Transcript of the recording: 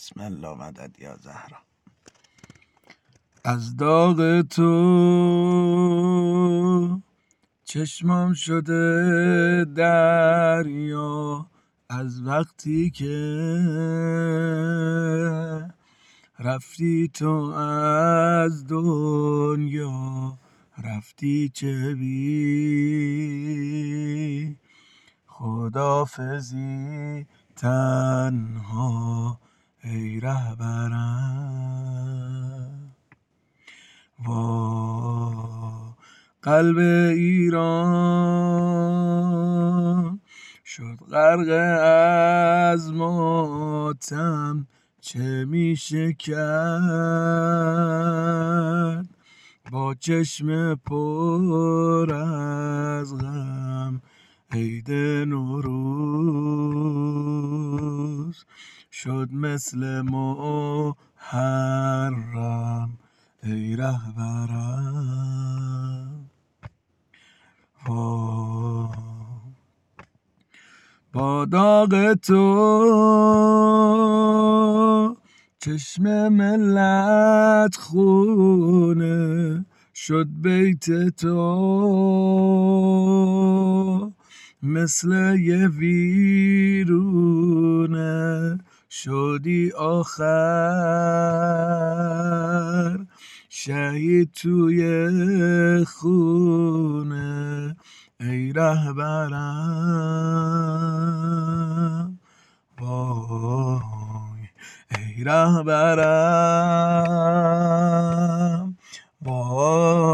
بسم الله مدد یا زهرا. از داغ تو چشمم شده دریا، از وقتی که رفتی تو از دنیا، رفتی چه بی خدافزی تنها ای رهبرم. وا قلب ایران شد غرق از ماتم، چه میشه کرد با چشم پر از غم. عید نوروز شد مثل محرم ای رهبرم. با داغ تو چشم ملت خونه شد، بیت تو مثل یه ویرونه شدی آخر شهید توی خونه ای رهبرم. وای ای رهبرم، وای